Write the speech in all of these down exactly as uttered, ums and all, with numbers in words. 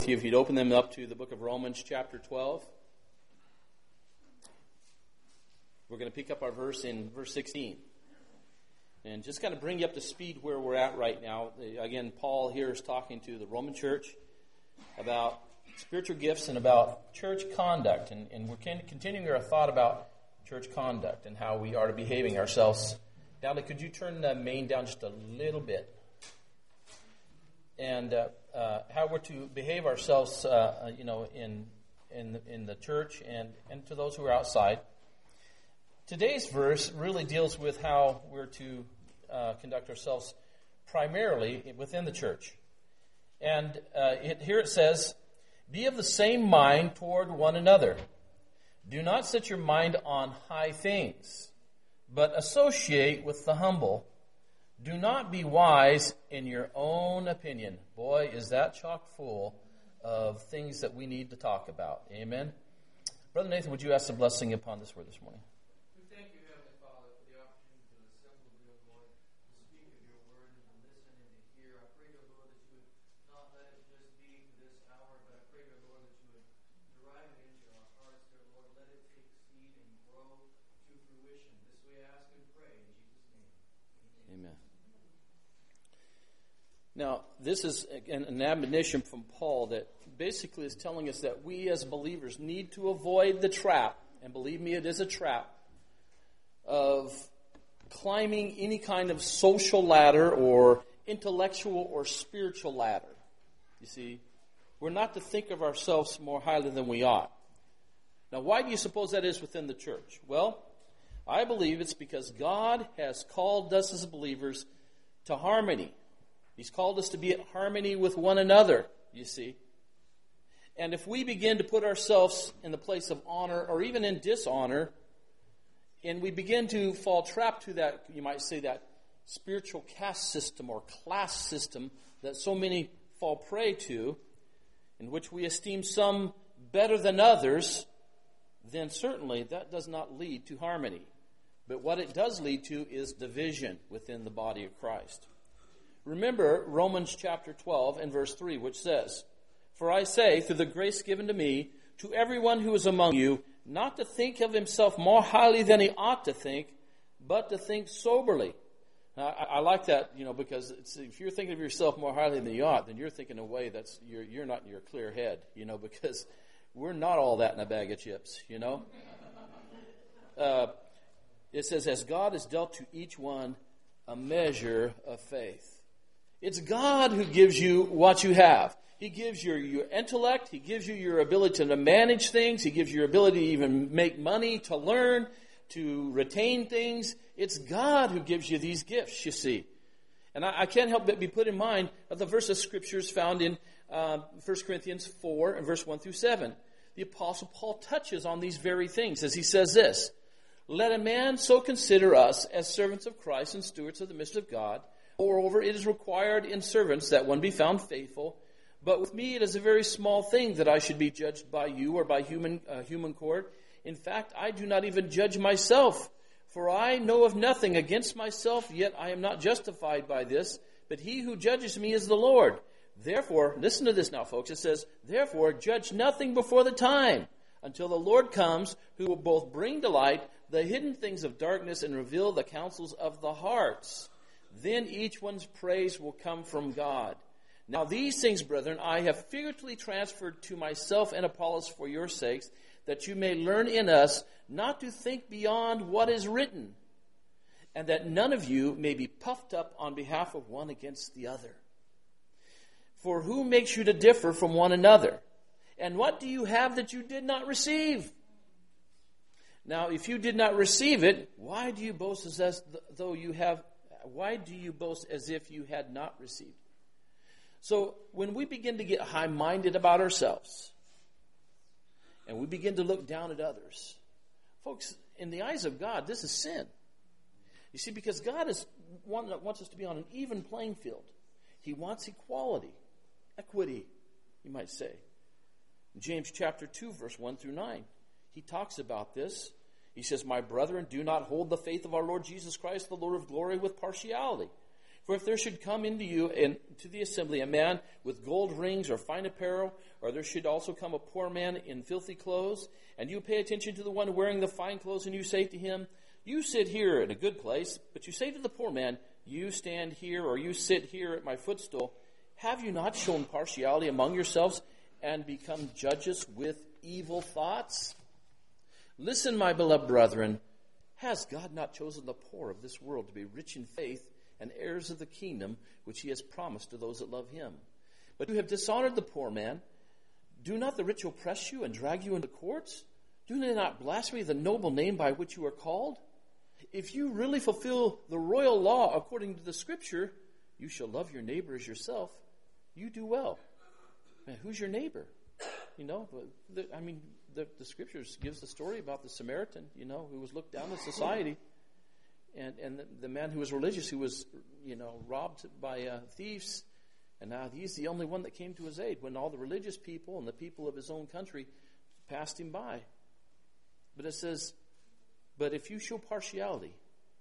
If you'd open them up to the book of Romans chapter twelve. We're going to pick up our verse in verse sixteen. And just kind of bring you up to speed where we're at right now. Again, Paul here is talking to the Roman church about spiritual gifts and about church conduct. And, and we're continuing our thought about church conduct and how we are to behaving ourselves. Natalie, could you turn the main down just a little bit? And uh, uh, how we're to behave ourselves, uh, you know, in in the, in the church and, and to those who are outside. Today's verse really deals with how we're to uh, conduct ourselves primarily within the church. And uh, it, here it says, "Be of the same mind toward one another. Do not set your mind on high things, but associate with the humble. Do not be wise in your own opinion." Boy, is that chock full of things that we need to talk about. Amen? Brother Nathan, would you ask a blessing upon this word this morning? We thank you, Heavenly Father, for the opportunity to assemble, dear Lord, to speak of your word and to listen and to hear. I pray, dear Lord, that you would not let it just be for this hour, but I pray, dear Lord, that you would drive it into our hearts, dear Lord. Let it take seed and grow to fruition. This we ask and pray in Jesus' name. Amen. Now, this is an, an admonition from Paul that basically is telling us that we as believers need to avoid the trap, and believe me, it is a trap, of climbing any kind of social ladder or intellectual or spiritual ladder. You see, we're not to think of ourselves more highly than we ought. Now, why do you suppose that is within the church? Well, I believe it's because God has called us as believers to harmony. He's called us to be at harmony with one another, you see. And if we begin to put ourselves in the place of honor or even in dishonor, and we begin to fall trapped to that, you might say, that spiritual caste system or class system that so many fall prey to, in which we esteem some better than others, then certainly that does not lead to harmony. But what it does lead to is division within the body of Christ. Remember Romans chapter twelve and verse three, which says, "For I say, through the grace given to me, to everyone who is among you, not to think of himself more highly than he ought to think, but to think soberly." Now, I, I like that, you know, because it's, if you're thinking of yourself more highly than you ought, then you're thinking in a way that's you're you're not in your clear head, you know, because we're not all that in a bag of chips, you know. Uh, it says, "As God has dealt to each one a measure of faith." It's God who gives you what you have. He gives you your intellect. He gives you your ability to manage things. He gives you your ability to even make money, to learn, to retain things. It's God who gives you these gifts, you see. And I, I can't help but be put in mind of the verse of Scriptures found in uh, First Corinthians four and verse one through seven. The Apostle Paul touches on these very things as he says this, "Let a man so consider us as servants of Christ and stewards of the mystery of God. Moreover, it is required in servants that one be found faithful. But with me it is a very small thing that I should be judged by you or by human uh, human court. In fact, I do not even judge myself. For I know of nothing against myself, yet I am not justified by this. But he who judges me is the Lord. Therefore," listen to this now, folks. It says, "Therefore, judge nothing before the time, until the Lord comes, who will both bring to light the hidden things of darkness and reveal the counsels of the hearts. Then each one's praise will come from God. Now these things, brethren, I have figuratively transferred to myself and Apollos for your sakes, that you may learn in us not to think beyond what is written, and that none of you may be puffed up on behalf of one against the other. For who makes you to differ from one another? And what do you have that you did not receive? Now, if you did not receive it, why do you boast as though you have Why do you boast as if you had not received?" So when we begin to get high-minded about ourselves and we begin to look down at others, folks, in the eyes of God, this is sin. You see, because God is one that wants us to be on an even playing field. He wants equality, equity, you might say. In James chapter two, verse one through nine, he talks about this. He says, "My brethren, do not hold the faith of our Lord Jesus Christ, the Lord of glory, with partiality. For if there should come into you and to the assembly a man with gold rings or fine apparel, or there should also come a poor man in filthy clothes, and you pay attention to the one wearing the fine clothes, and you say to him, you sit here in a good place, but you say to the poor man, you stand here, or you sit here at my footstool, have you not shown partiality among yourselves and become judges with evil thoughts? Listen, my beloved brethren, has God not chosen the poor of this world to be rich in faith and heirs of the kingdom which he has promised to those that love him? But you have dishonored the poor man. Do not the rich oppress you and drag you into courts? Do they not blaspheme the noble name by which you are called? If you really fulfill the royal law according to the scripture, you shall love your neighbor as yourself. You do well. Man, who's your neighbor? You know, the, I mean, the, the scriptures gives the story about the Samaritan, you know, who was looked down in society. And and the, the man who was religious, who was, you know, robbed by uh, thieves. And now he's the only one that came to his aid when all the religious people and the people of his own country passed him by. But it says, but if you show partiality,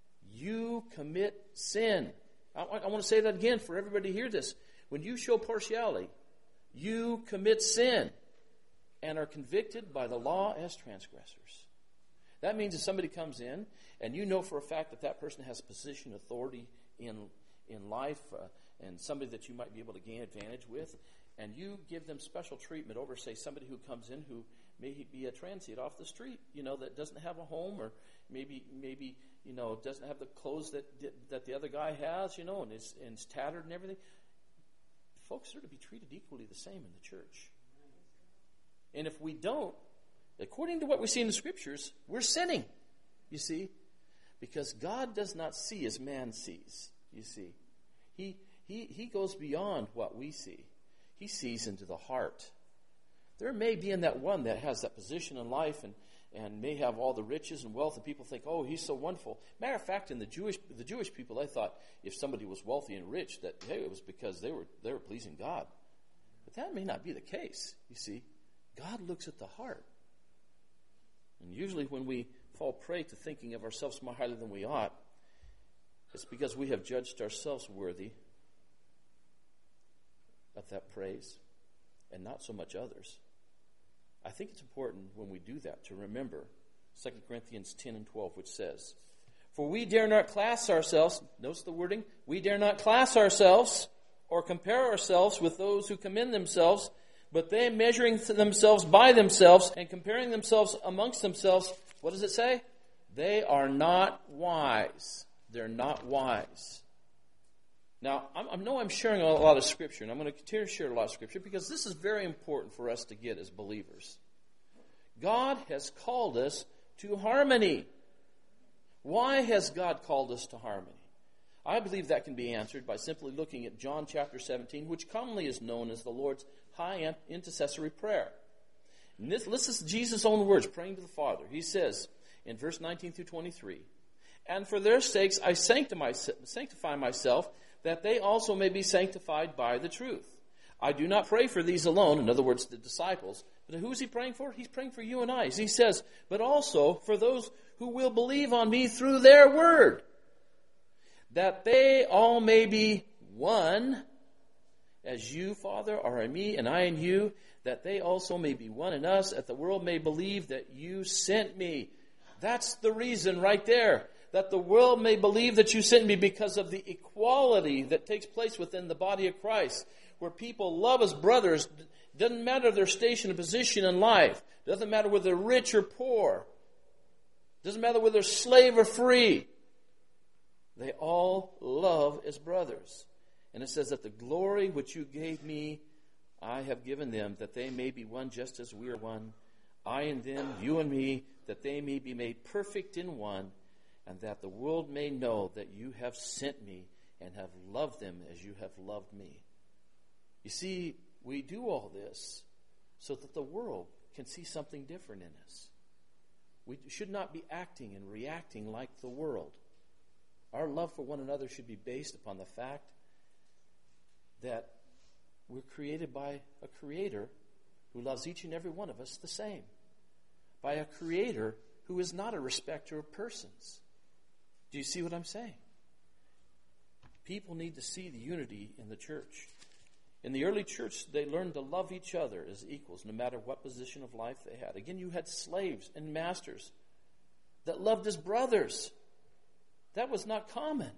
you commit sin. I, I want to say that again for everybody to hear this. When you show partiality, you commit sin and are convicted by the law as transgressors. That means if somebody comes in and you know for a fact that that person has position, authority in in life, uh, and somebody that you might be able to gain advantage with, and you give them special treatment over, say, somebody who comes in who may be a transient off the street, you know, that doesn't have a home, or maybe, maybe you know, doesn't have the clothes that that the other guy has, you know, and is, and is tattered and everything. Folks are to be treated equally the same in the church. And if we don't, according to what we see in the scriptures, we're sinning, you see, because God does not see as man sees, you see. He he he goes beyond what we see. He sees into the heart. There may be in that one that has that position in life and, and may have all the riches and wealth, and people think, oh, he's so wonderful. Matter of fact, in the Jewish the Jewish people, they thought if somebody was wealthy and rich, that hey, it was because they were they were pleasing God. But that may not be the case, you see. God looks at the heart. And usually when we fall prey to thinking of ourselves more highly than we ought, it's because we have judged ourselves worthy of that praise and not so much others. I think it's important when we do that to remember Second Corinthians ten and twelve, which says, for we dare not class ourselves, notice the wording, we dare not class ourselves or compare ourselves with those who commend themselves, but they measuring themselves by themselves and comparing themselves amongst themselves, what does it say? They are not wise. They're not wise. Now, I'm, I know I'm sharing a lot of scripture, and I'm going to continue to share a lot of scripture because this is very important for us to get as believers. God has called us to harmony. Why has God called us to harmony? I believe that can be answered by simply looking at John chapter seventeen, which commonly is known as the Lord's high intercessory prayer. And this, this is Jesus' own words, praying to the Father. He says in verse nineteen through twenty-three, and for their sakes I sanctify myself, that they also may be sanctified by the truth. I do not pray for these alone, in other words, the disciples. But who is he praying for? He's praying for you and I. As he says, but also for those who will believe on me through their word, that they all may be one, as you, Father, are in me and I in you, that they also may be one in us, that the world may believe that you sent me. That's the reason right there. That the world may believe that you sent me, because of the equality that takes place within the body of Christ, where people love as brothers. Doesn't matter their station and position in life. Doesn't matter whether they're rich or poor. Doesn't matter whether they're slave or free. They all love as brothers. And it says that the glory which you gave me, I have given them, that they may be one just as we are one. I and them, you and me, that they may be made perfect in one, and that the world may know that you have sent me and have loved them as you have loved me. You see, we do all this so that the world can see something different in us. We should not be acting and reacting like the world. Our love for one another should be based upon the fact that we're created by a Creator who loves each and every one of us the same. By a Creator who is not a respecter of persons. Do you see what I'm saying? People need to see the unity in the church. In the early church, they learned to love each other as equals, no matter what position of life they had. Again, you had slaves and masters that loved as brothers. That was not common.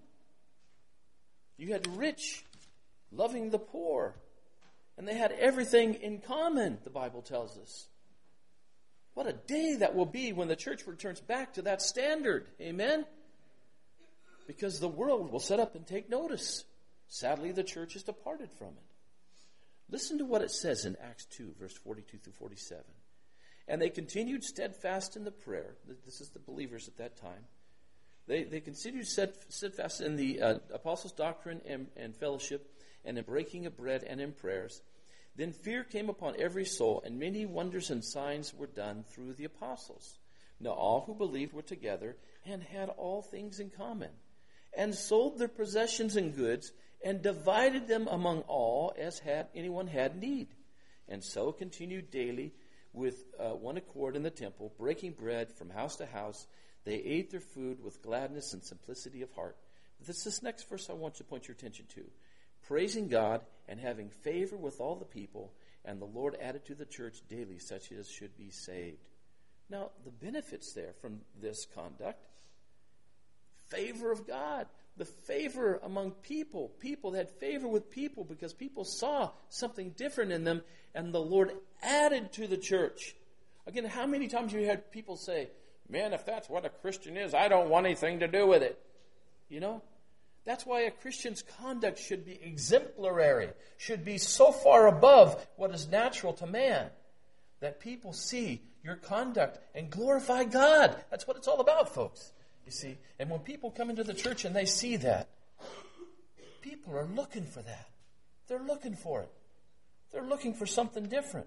You had rich loving the poor. And they had everything in common, the Bible tells us. What a day that will be when the church returns back to that standard. Amen? Because the world will set up and take notice. Sadly, the church has departed from it. Listen to what it says in Acts two, verse forty-two through forty-seven. And they continued steadfast in the prayer. This is the believers at that time. They, they continued steadfast in the uh, apostles' doctrine and, and fellowship, and in breaking of bread and in prayers. Then fear came upon every soul, and many wonders and signs were done through the apostles. Now all who believed were together and had all things in common, and sold their possessions and goods, and divided them among all as had anyone had need. And so continued daily with uh, one accord in the temple, breaking bread from house to house. They ate their food with gladness and simplicity of heart. This is this next verse I want you to point your attention to. Praising God and having favor with all the people, and the Lord added to the church daily such as should be saved. Now, the benefits there from this conduct, favor of God, the favor among people. People had favor with people because people saw something different in them, and the Lord added to the church. Again, how many times have you heard people say, man, if that's what a Christian is, I don't want anything to do with it. You know? That's why a Christian's conduct should be exemplary, should be so far above what is natural to man, that people see your conduct and glorify God. That's what it's all about, folks. You see, and when people come into the church and they see that, people are looking for that. They're looking for it. They're looking for something different.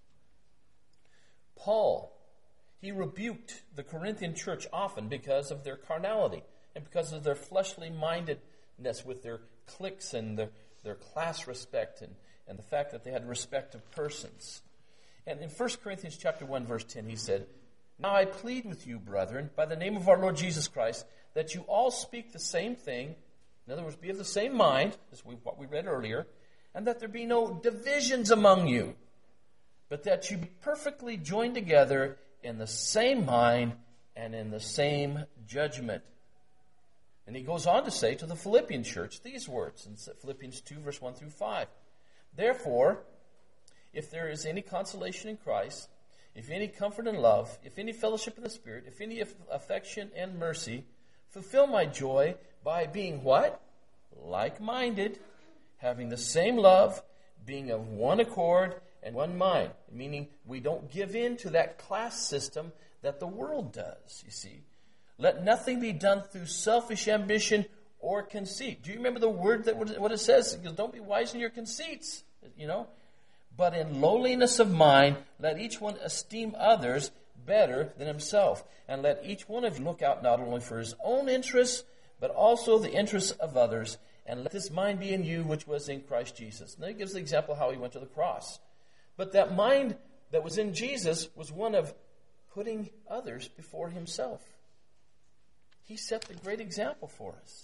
Paul, he rebuked the Corinthian church often because of their carnality and because of their fleshly mindedness with their cliques and their, their class respect and, and the fact that they had respect of persons. And in First Corinthians chapter one, verse ten, he said, now I plead with you, brethren, by the name of our Lord Jesus Christ, that you all speak the same thing. In other words, be of the same mind, as we, what we read earlier, and that there be no divisions among you, but that you be perfectly joined together in the same mind and in the same judgment. And he goes on to say to the Philippian church these words in Philippians two, verse one through five. Therefore, if there is any consolation in Christ, if any comfort and love, if any fellowship in the Spirit, if any affection and mercy, fulfill my joy by being what? Like-minded, having the same love, being of one accord and one mind. Meaning we don't give in to that class system that the world does, you see. Let nothing be done through selfish ambition or conceit. Do you remember the word that what it says? It goes, don't be wise in your conceits, you know. But in lowliness of mind, let each one esteem others better than himself. And let each one of you look out not only for his own interests, but also the interests of others. And let this mind be in you, which was in Christ Jesus. And then he gives the example of how he went to the cross. But that mind that was in Jesus was one of putting others before himself. He set the great example for us.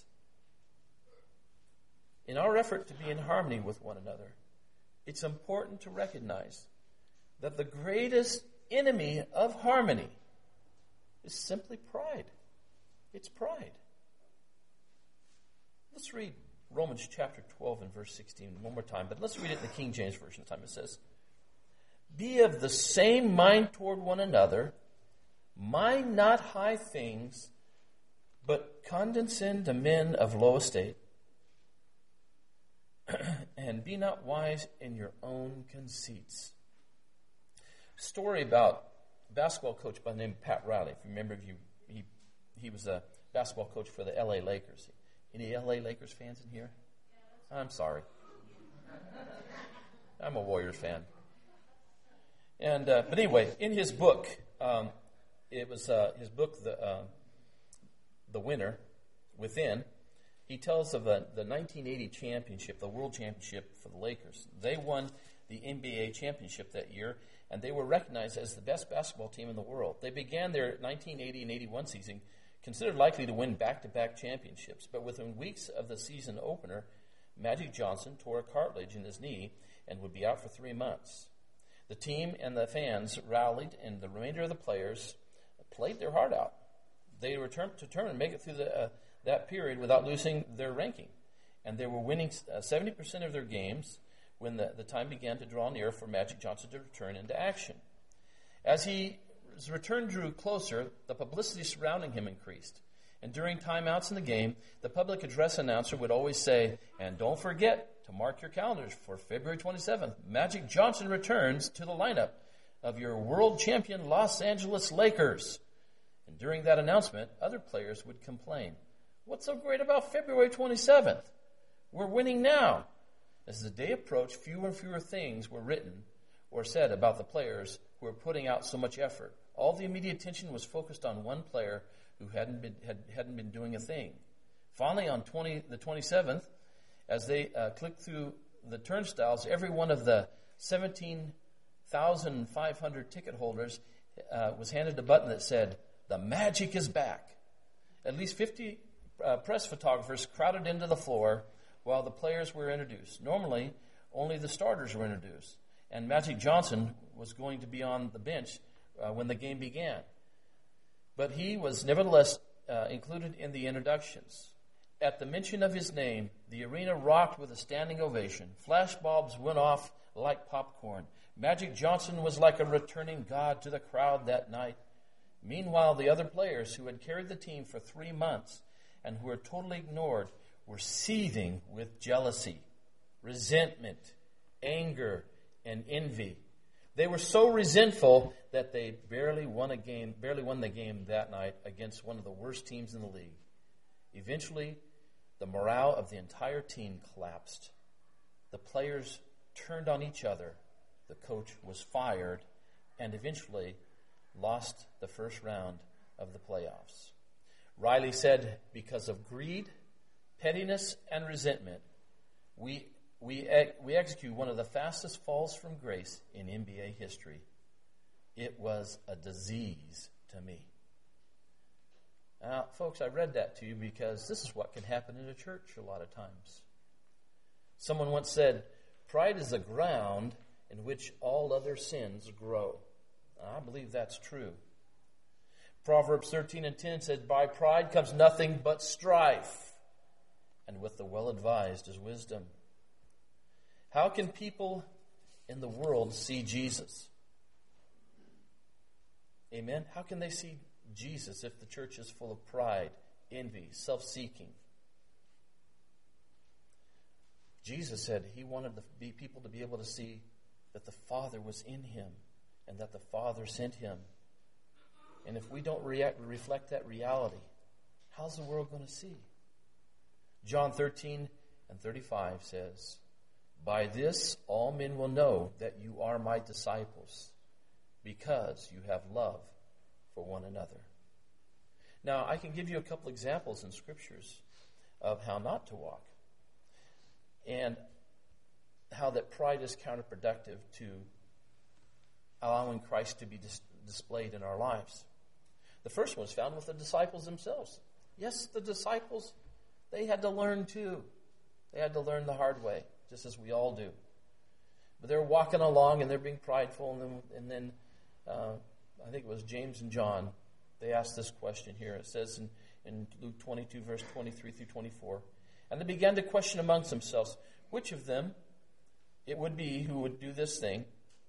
In our effort to be in harmony with one another, it's important to recognize that the greatest enemy of harmony is simply pride. It's pride. Let's read Romans chapter twelve and verse sixteen one more time, but let's read it in the King James Version this time. It says, be of the same mind toward one another, mind not high things, but condescend to men of low estate, and be not wise in your own conceits. Story about a basketball coach by the name of Pat Riley. If you remember, you, he he was a basketball coach for the L A Lakers. Any L A Lakers fans in here? I'm sorry. I'm a Warriors fan. And uh, but anyway, in his book, um, it was uh, his book, the uh, the Winner Within. He tells of the, the nineteen eighty championship, the world championship for the Lakers. They won the N B A championship that year, and they were recognized as the best basketball team in the world. They began their nineteen eighty and eighty-one season considered likely to win back-to-back championships. But within weeks of the season opener, Magic Johnson tore a cartilage in his knee and would be out for three months. The team and the fans rallied, and the remainder of the players played their heart out. They were determined to make it through the, uh, that period without losing their ranking. And they were winning uh, seventy percent of their games when the, the time began to draw near for Magic Johnson to return into action. As he, his return drew closer, the publicity surrounding him increased. And during timeouts in the game, the public address announcer would always say, "And don't forget to mark your calendars for February twenty-seventh. Magic Johnson returns to the lineup of your world champion Los Angeles Lakers." And during that announcement, other players would complain, "What's so great about February twenty-seventh? We're winning now." As the day approached, fewer and fewer things were written or said about the players who were putting out so much effort. All the immediate attention was focused on one player who hadn't been had, hadn't been doing a thing. Finally, on twenty, the twenty-seventh, as they uh, clicked through the turnstiles, every one of the seventeen thousand five hundred ticket holders uh, was handed a button that said, "The Magic is back." At least fifty uh, press photographers crowded into the floor while the players were introduced. Normally, only the starters were introduced, and Magic Johnson was going to be on the bench uh, when the game began. But he was nevertheless uh, included in the introductions. At the mention of his name, the arena rocked with a standing ovation. Flashbulbs went off like popcorn. Magic Johnson was like a returning god to the crowd that night. Meanwhile, the other players who had carried the team for three months and who were totally ignored were seething with jealousy, resentment, anger, and envy. They were so resentful that they barely won a game, barely won the game that night against one of the worst teams in the league. Eventually, the morale of the entire team collapsed. The players turned on each other. The coach was fired and eventually lost the first round of the playoffs. Riley said, "Because of greed, pettiness, and resentment, we we we execute one of the fastest falls from grace in N B A history. It was a disease to me." Now, folks, I read that to you because this is what can happen in a church a lot of times. Someone once said, "Pride is the ground in which all other sins grow." I believe that's true. Proverbs thirteen and ten said, "By pride comes nothing but strife, and with the well-advised is wisdom." How can people in the world see Jesus? Amen? How can they see Jesus if the church is full of pride, envy, self-seeking? Jesus said he wanted the be people to be able to see that the Father was in him and that the Father sent him. And if we don't react, reflect that reality, how's the world going to see? John thirteen and thirty-five says, "By this all men will know that you are my disciples, because you have love for one another." Now, I can give you a couple examples in scriptures of how not to walk and how that pride is counterproductive to allowing Christ to be dis- displayed in our lives. The first one is found with the disciples themselves. Yes, the disciples, they had to learn too. They had to learn the hard way, just as we all do. But they're walking along and they're being prideful, and then, and then uh, I think it was James and John, they asked this question here. It says in, in Luke twenty-two, verse twenty-three through twenty-four, "And they began to question amongst themselves, which of them it would be who would do this thing,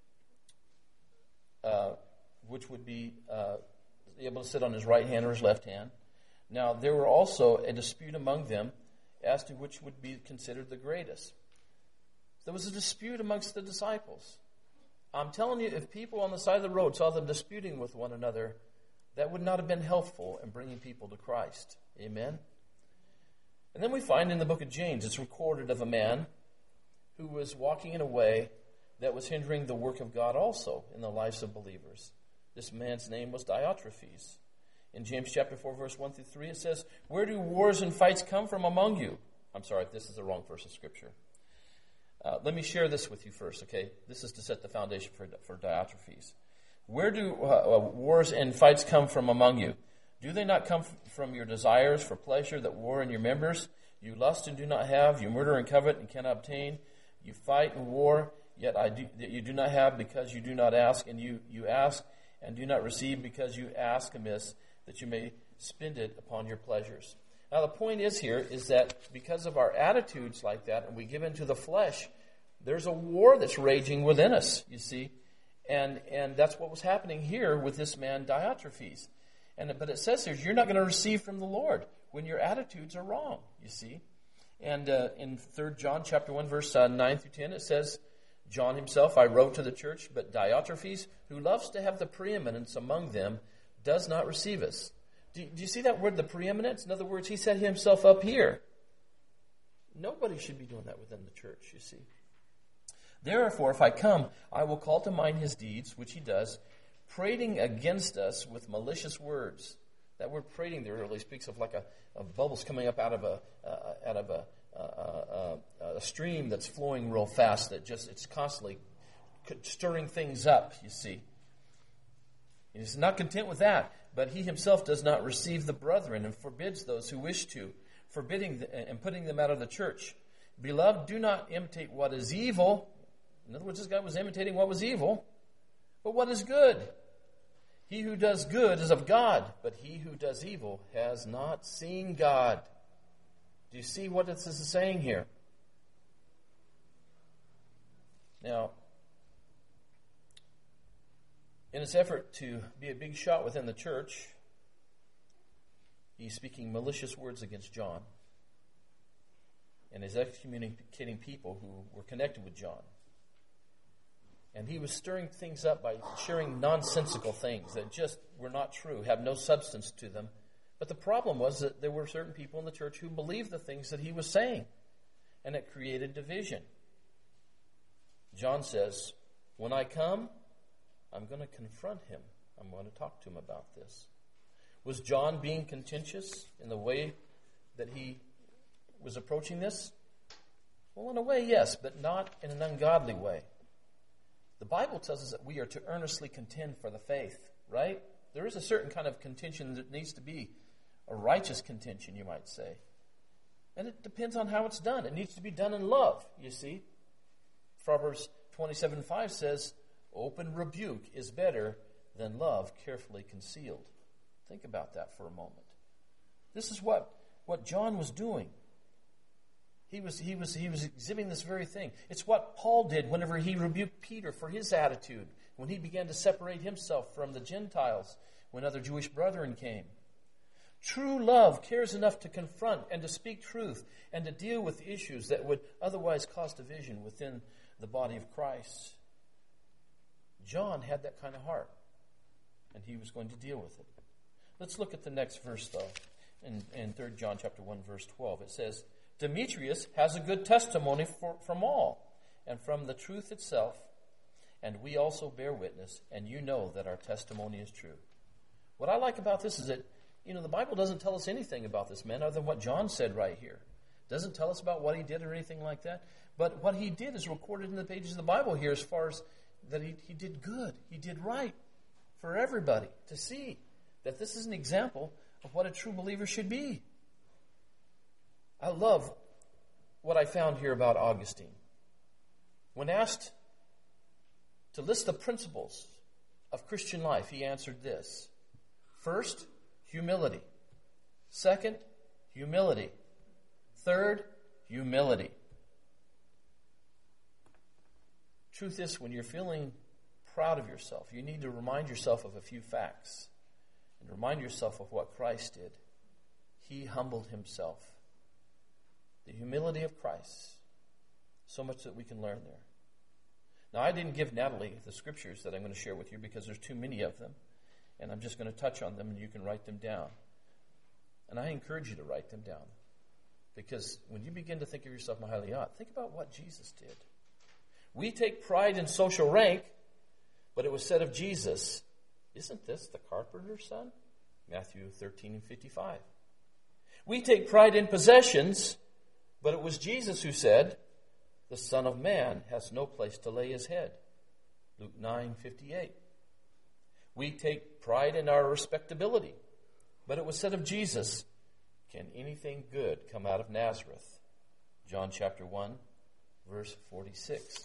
uh, which would be uh, able to sit on his right hand or his left hand. Now there were also a dispute among them as to which would be considered the greatest." There was a dispute amongst the disciples. I'm telling you, if people on the side of the road saw them disputing with one another, that would not have been helpful in bringing people to Christ. Amen? And then we find in the book of James, it's recorded of a man who was walking in a way that was hindering the work of God also in the lives of believers. This man's name was Diotrephes. In James chapter four, verse one through three, it says, "Where do wars and fights come from among you?" I'm sorry, this is the wrong verse of Scripture. Uh, let me share this with you first, okay? This is to set the foundation for, for Diotrephes. "Where do uh, uh, wars and fights come from among you? Do they not come from your desires for pleasure that war in your members? You lust and do not have. You murder and covet and cannot obtain. You fight and war, yet I do, that you do not have because you do not ask. And you, you ask and do not receive because you ask amiss, that you may spend it upon your pleasures. Now the point is here is that because of our attitudes like that, and we give into the flesh, there's a war that's raging within us, you see. And and that's what was happening here with this man Diotrephes. And but it says here, you're not going to receive from the Lord when your attitudes are wrong, you see. And uh, in Third John chapter one, verse uh, nine through ten, it says, John himself, I wrote to the church, but Diotrephes, who loves to have the preeminence among them, does not receive us. Do, do you see that word, the preeminence? In other words, he set himself up here. Nobody should be doing that within the church, you see. Therefore, if I come, I will call to mind his deeds, which he does, prating against us with malicious words. That word prating there really speaks of like a, a bubbles coming up out of a uh, out of a, uh, uh, uh, a stream that's flowing real fast. That just it's constantly stirring things up. You see, and he's not content with that, but he himself does not receive the brethren and forbids those who wish to, forbidding the, and putting them out of the church. Beloved, do not imitate what is evil. In other words, this guy was imitating what was evil, but what is good. He who does good is of God, but he who does evil has not seen God. Do you see what this is saying here? Now, in his effort to be a big shot within the church, he's speaking malicious words against John, and is excommunicating people who were connected with John. And he was stirring things up by sharing nonsensical things that just were not true, have no substance to them. But the problem was that there were certain people in the church who believed the things that he was saying, and it created division. John says, when I come, I'm going to confront him. I'm going to talk to him about this. Was John being contentious in the way that he was approaching this? Well, in a way, yes, but not in an ungodly way. The Bible tells us that we are to earnestly contend for the faith, right? There is a certain kind of contention that needs to be a righteous contention, you might say. And it depends on how it's done. It needs to be done in love, you see. Proverbs twenty-seven five says, open rebuke is better than love carefully concealed. Think about that for a moment. This is what, what John was doing. He was, he was, he was exhibiting this very thing. It's what Paul did whenever he rebuked Peter for his attitude, when he began to separate himself from the Gentiles, when other Jewish brethren came. True love cares enough to confront and to speak truth and to deal with issues that would otherwise cause division within the body of Christ. John had that kind of heart, and he was going to deal with it. Let's look at the next verse, though, in, in Third John chapter one, verse twelve. It says, Demetrius has a good testimony for, from all, and from the truth itself, and we also bear witness, and you know that our testimony is true. What I like about this is that, you know, the Bible doesn't tell us anything about this man other than what John said right here. It doesn't tell us about what he did or anything like that. But what he did is recorded in the pages of the Bible here as far as that he, he did good. He did right for everybody to see that this is an example of what a true believer should be. I love what I found here about Augustine. When asked to list the principles of Christian life, he answered this. First, humility. Second, humility. Third, humility. Truth is, when you're feeling proud of yourself, you need to remind yourself of a few facts and remind yourself of what Christ did. He humbled himself. The humility of Christ. So much that we can learn there. Now, I didn't give Natalie the scriptures that I'm going to share with you because there's too many of them. And I'm just going to touch on them and you can write them down. And I encourage you to write them down. Because when you begin to think of yourself more highly ought, think about what Jesus did. We take pride in social rank, but it was said of Jesus, isn't this the carpenter's son? Matthew thirteen and fifty-five. We take pride in possessions, but it was Jesus who said, the Son of Man has no place to lay his head. Luke nine fifty-eight. We take pride in our respectability, but it was said of Jesus, can anything good come out of Nazareth? John chapter one, verse forty-six.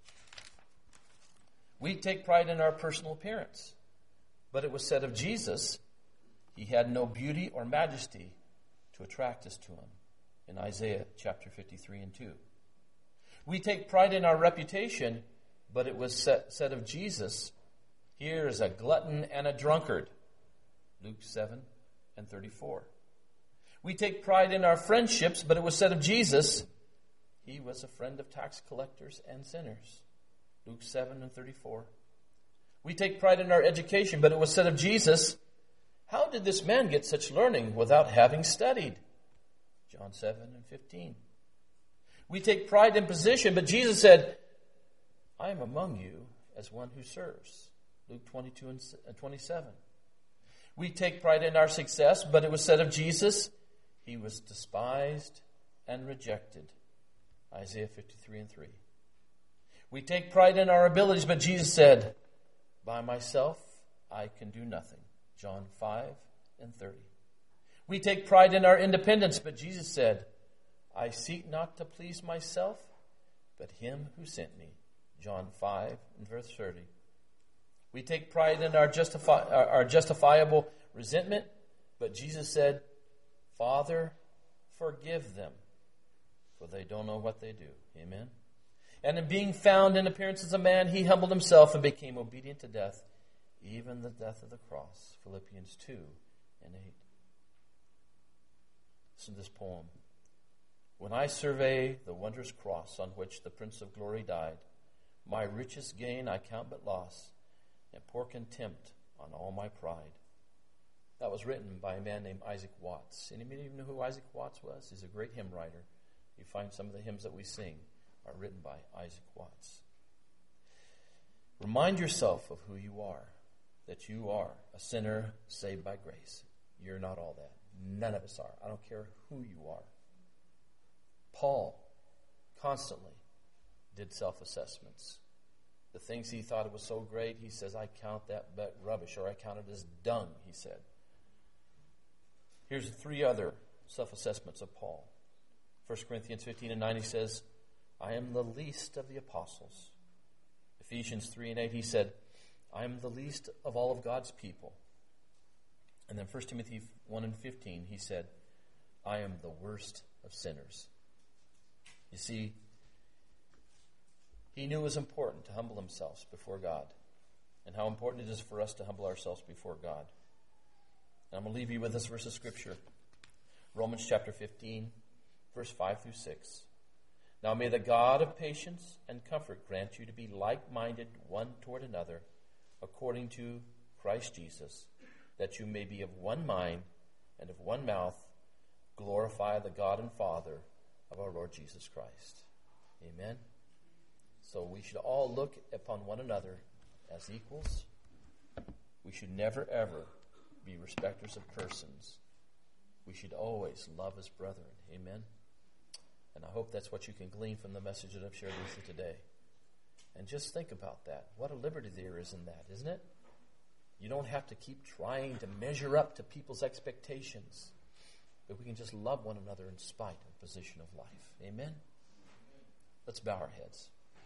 We take pride in our personal appearance, but it was said of Jesus, he had no beauty or majesty to attract us to him, in Isaiah chapter fifty-three and two. We take pride in our reputation, but it was said of Jesus, here is a glutton and a drunkard, Luke seven and thirty-four. We take pride in our friendships, but it was said of Jesus, he was a friend of tax collectors and sinners, Luke seven and thirty-four. We take pride in our education, but it was said of Jesus, how did this man get such learning without having studied? John seven and fifteen. We take pride in position, but Jesus said, I am among you as one who serves. Luke twenty-two and twenty-seven. We take pride in our success, but it was said of Jesus, he was despised and rejected. Isaiah fifty-three and three. We take pride in our abilities, but Jesus said, by myself I can do nothing. John five and thirty. We take pride in our independence, but Jesus said, I seek not to please myself, but him who sent me. John five and verse thirty. We take pride in our, justify, our justifiable resentment, but Jesus said, Father, forgive them, for they don't know what they do. Amen. And in being found in appearance as a man, he humbled himself and became obedient to death, even the death of the cross. Philippians two and eight. Listen to this poem. When I survey the wondrous cross on which the Prince of Glory died, my richest gain I count but loss, and pour contempt on all my pride. That was written by a man named Isaac Watts. Anybody even know who Isaac Watts was? He's a great hymn writer. You find some of the hymns that we sing are written by Isaac Watts. Remind yourself of who you are, that you are a sinner saved by grace. You're not all that. None of us are. I don't care who you are. Paul constantly did self-assessments. The things he thought it was so great, he says, I count that but rubbish, or I count it as dung, he said. Here's three other self-assessments of Paul. First Corinthians fifteen and nine, he says, I am the least of the apostles. Ephesians three and eight, he said, I am the least of all of God's people. And then First Timothy one and fifteen, he said, I am the worst of sinners. You see, he knew it was important to humble himself before God, and how important it is for us to humble ourselves before God. And I'm going to leave you with this verse of Scripture. Romans chapter fifteen, verse five through six. Now may the God of patience and comfort grant you to be like-minded one toward another, according to Christ Jesus, that you may be of one mind and of one mouth, glorify the God and Father of our Lord Jesus Christ. Amen. So we should all look upon one another as equals. We should never, ever be respecters of persons. We should always love as brethren. Amen. And I hope that's what you can glean from the message that I've shared with you today. And just think about that. What a liberty there is in that, isn't it? You don't have to keep trying to measure up to people's expectations, but we can just love one another in spite of the position of life. Amen? Let's bow our heads.